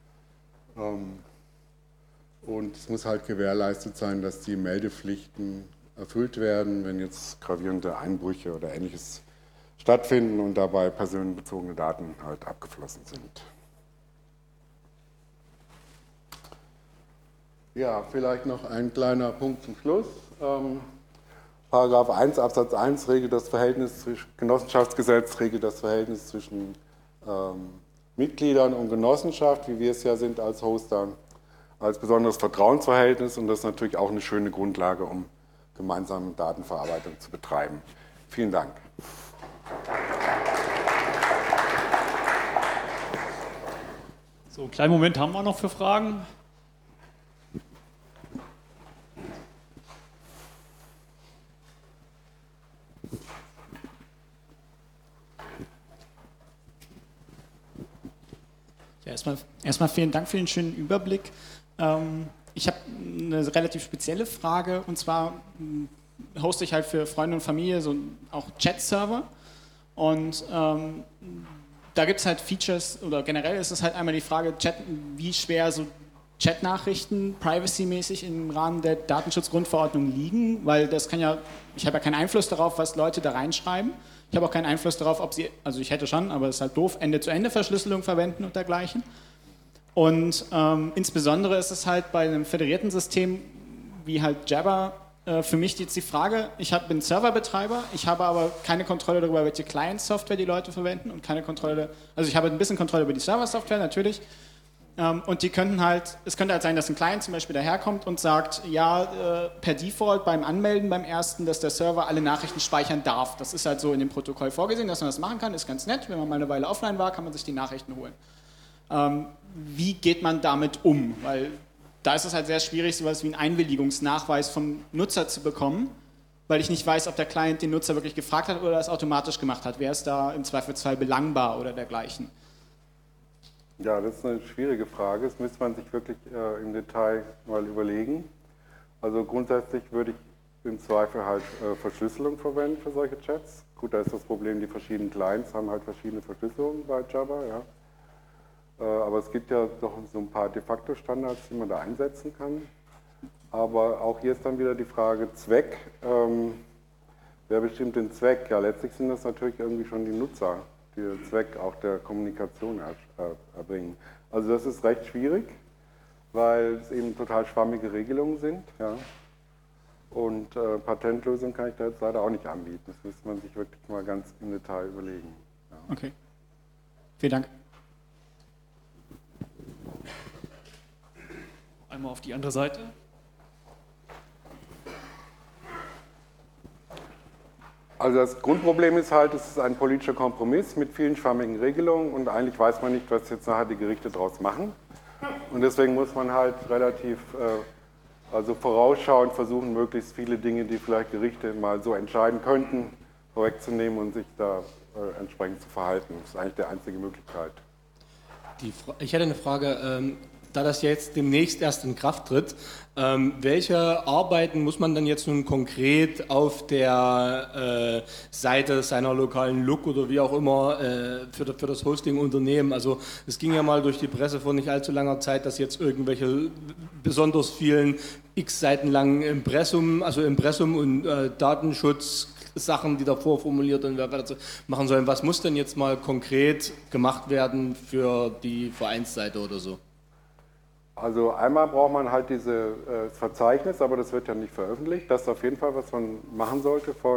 Und es muss halt gewährleistet sein, dass die Meldepflichten erfüllt werden, wenn jetzt gravierende Einbrüche oder Ähnliches stattfinden und dabei personenbezogene Daten halt abgeflossen sind. Ja, vielleicht noch ein kleiner Punkt zum Schluss. Paragraph 1 Absatz 1 regelt das Verhältnis zwischen Genossenschaftsgesetz, regelt das Verhältnis zwischen Mitgliedern und Genossenschaft, wie wir es ja sind als Hoster, als besonderes Vertrauensverhältnis und das ist natürlich auch eine schöne Grundlage, um gemeinsame Datenverarbeitung zu betreiben. Vielen Dank. So, einen kleinen Moment haben wir noch für Fragen. Ja, erstmal vielen Dank für den schönen Überblick. Ich habe eine relativ spezielle Frage und zwar hoste ich halt für Freunde und Familie so auch Chat-Server und da gibt es halt Features, oder generell ist es halt einmal die Frage, wie schwer so Chat-Nachrichten privacy-mäßig im Rahmen der Datenschutzgrundverordnung liegen, weil das kann ja, ich habe ja keinen Einfluss darauf, was Leute da reinschreiben. Ich habe auch keinen Einfluss darauf, ob sie, also ich hätte schon, aber es ist halt doof, Ende-zu-Ende-Verschlüsselung verwenden und dergleichen. Und insbesondere ist es halt bei einem föderierten System wie halt Jabber für mich jetzt die Frage, bin Serverbetreiber, ich habe aber keine Kontrolle darüber, welche Client-Software die Leute verwenden und keine Kontrolle, also ich habe ein bisschen Kontrolle über die Server-Software natürlich. Und die könnten halt, es könnte halt sein, dass ein Client zum Beispiel daherkommt und sagt, ja, per Default beim Anmelden beim ersten, dass der Server alle Nachrichten speichern darf. Das ist halt so in dem Protokoll vorgesehen, dass man das machen kann, ist ganz nett. Wenn man mal eine Weile offline war, kann man sich die Nachrichten holen. Wie geht man damit um? Weil da ist es halt sehr schwierig, sowas wie einen Einwilligungsnachweis vom Nutzer zu bekommen, weil ich nicht weiß, ob der Client den Nutzer wirklich gefragt hat oder es automatisch gemacht hat. Wer ist da im Zweifelsfall belangbar oder dergleichen? Ja, das ist eine schwierige Frage. Das müsste man sich wirklich im Detail mal überlegen. Also grundsätzlich würde ich im Zweifel halt Verschlüsselung verwenden für solche Chats. Gut, da ist das Problem, die verschiedenen Clients haben halt verschiedene Verschlüsselungen bei Jabber, ja. Aber es gibt ja doch so ein paar De-facto-Standards, die man da einsetzen kann. Aber auch hier ist dann wieder die Frage Zweck. Wer bestimmt den Zweck? Ja, letztlich sind das natürlich irgendwie schon die Nutzer, die den Zweck auch der Kommunikation erbringen. Also das ist recht schwierig, weil es eben total schwammige Regelungen sind. Ja. Und Patentlösungen kann ich da jetzt leider auch nicht anbieten. Das müsste man sich wirklich mal ganz im Detail überlegen. Ja. Okay. Vielen Dank. Einmal auf die andere Seite. Also das Grundproblem ist halt, es ist ein politischer Kompromiss mit vielen schwammigen Regelungen und eigentlich weiß man nicht, was jetzt nachher die Gerichte daraus machen. Und deswegen muss man halt relativ also vorausschauend versuchen, möglichst viele Dinge, die vielleicht Gerichte mal so entscheiden könnten, vorwegzunehmen und sich da entsprechend zu verhalten. Das ist eigentlich die einzige Möglichkeit. Ich hätte eine Frage. Da das jetzt demnächst erst in Kraft tritt, welche Arbeiten muss man dann jetzt nun konkret auf der Seite seiner lokalen LUK oder wie auch immer für das Hosting unternehmen? Also es ging ja mal durch die Presse vor nicht allzu langer Zeit, dass jetzt irgendwelche besonders vielen x Seiten langen Impressum und Datenschutzsachen, die davor formuliert und wer dazu machen sollen. Was muss denn jetzt mal konkret gemacht werden für die Vereinsseite oder so? Also einmal braucht man halt dieses Verzeichnis, aber das wird ja nicht veröffentlicht. Das ist auf jeden Fall, was man machen sollte, bevor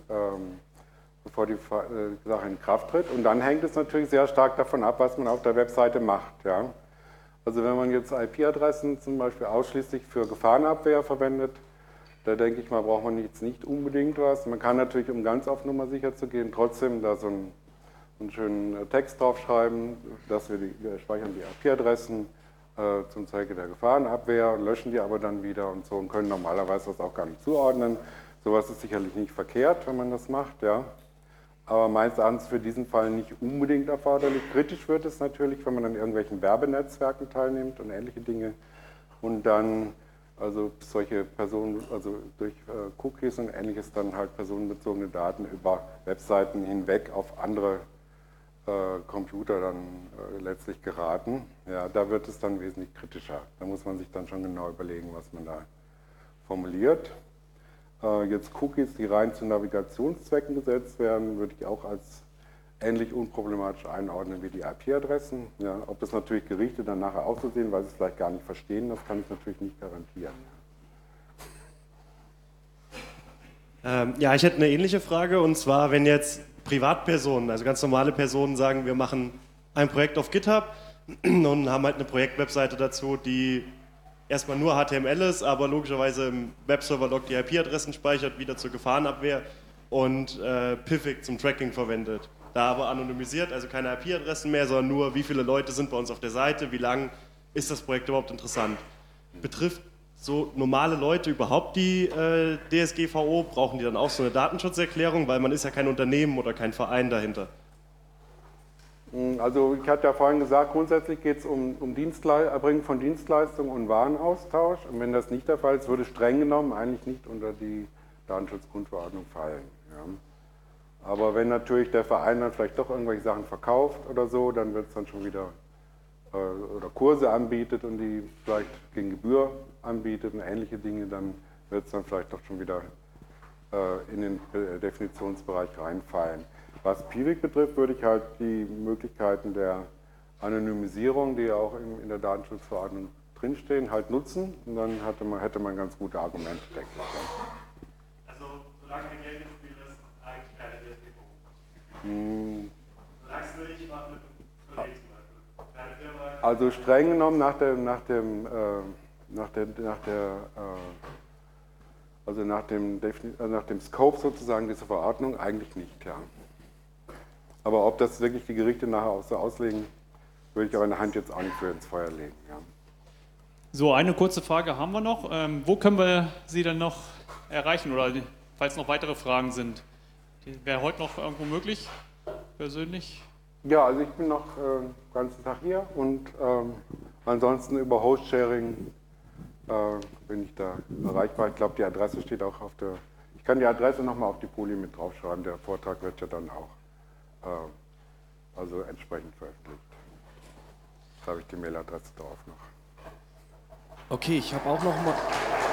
die Sache in Kraft tritt. Und dann hängt es natürlich sehr stark davon ab, was man auf der Webseite macht. Ja? Also wenn man jetzt IP-Adressen zum Beispiel ausschließlich für Gefahrenabwehr verwendet, da denke ich mal, braucht man jetzt nicht unbedingt was. Man kann natürlich, um ganz auf Nummer sicher zu gehen, trotzdem da so einen schönen Text draufschreiben, dass wir speichern die IP-Adressen zum Zwecke der Gefahrenabwehr, löschen die aber dann wieder und so und können normalerweise das auch gar nicht zuordnen. Sowas ist sicherlich nicht verkehrt, wenn man das macht, ja. Aber meines Erachtens für diesen Fall nicht unbedingt erforderlich. Kritisch wird es natürlich, wenn man an irgendwelchen Werbenetzwerken teilnimmt und ähnliche Dinge und dann also solche Personen, also durch Cookies und ähnliches dann halt personenbezogene Daten über Webseiten hinweg auf andere Computer dann letztlich geraten. Ja, da wird es dann wesentlich kritischer. Da muss man sich dann schon genau überlegen, was man da formuliert. Jetzt Cookies, die rein zu Navigationszwecken gesetzt werden, würde ich auch als ähnlich unproblematisch einordnen wie die IP-Adressen. Ja, ob das natürlich Gerichte dann nachher auch so sehen, weil sie es vielleicht gar nicht verstehen, das kann ich natürlich nicht garantieren. Ja, ich hätte eine ähnliche Frage, und zwar, wenn jetzt Privatpersonen, also ganz normale Personen sagen, wir machen ein Projekt auf GitHub und haben halt eine Projektwebseite dazu, die erstmal nur HTML ist, aber logischerweise im Webserver-Log die IP-Adressen speichert, wieder zur Gefahrenabwehr und Pivik zum Tracking verwendet. Da aber anonymisiert, also keine IP-Adressen mehr, sondern nur, wie viele Leute sind bei uns auf der Seite, wie lang ist das Projekt überhaupt interessant. Betrifft so normale Leute überhaupt die DSGVO? Brauchen die dann auch so eine Datenschutzerklärung, weil man ist ja kein Unternehmen oder kein Verein dahinter? Also ich hatte ja vorhin gesagt, grundsätzlich geht es um Erbringen von Dienstleistungen und Warenaustausch. Und wenn das nicht der Fall ist, würde streng genommen eigentlich nicht unter die Datenschutzgrundverordnung fallen. Ja. Aber wenn natürlich der Verein dann vielleicht doch irgendwelche Sachen verkauft oder so, dann wird es dann schon wieder oder Kurse anbietet und die vielleicht gegen Gebühr anbietet und ähnliche Dinge, dann wird es dann vielleicht doch schon wieder in den Definitionsbereich reinfallen. Was Piwik betrifft, würde ich halt die Möglichkeiten der Anonymisierung, die ja auch in der Datenschutzverordnung drinstehen, halt nutzen und dann hätte man ganz gute Argumente, denke ich. Also, solange wir Geld im Spiel ist, eigentlich keine DSGVO. Solange es will ich mache mit einem Kollegen zum Beispiel. Kleine Firma. Also streng genommen nach dem Scope sozusagen dieser Verordnung eigentlich nicht, ja. Aber ob das wirklich die Gerichte nachher auch so auslegen, würde ich aber in der Hand jetzt auch nicht für ins Feuer legen, ja. So, eine kurze Frage haben wir noch. Wo können wir Sie dann noch erreichen oder falls noch weitere Fragen sind? Wäre heute noch irgendwo möglich, persönlich? Ja, also ich bin noch den ganzen Tag hier und ansonsten über Host-Sharing bin ich da erreichbar. Ich glaube, die Adresse steht auch auf der... Ich kann die Adresse nochmal auf die Folie mit draufschreiben. Der Vortrag wird ja dann auch also entsprechend veröffentlicht. Jetzt habe ich die Mailadresse drauf noch. Okay, ich habe auch noch mal...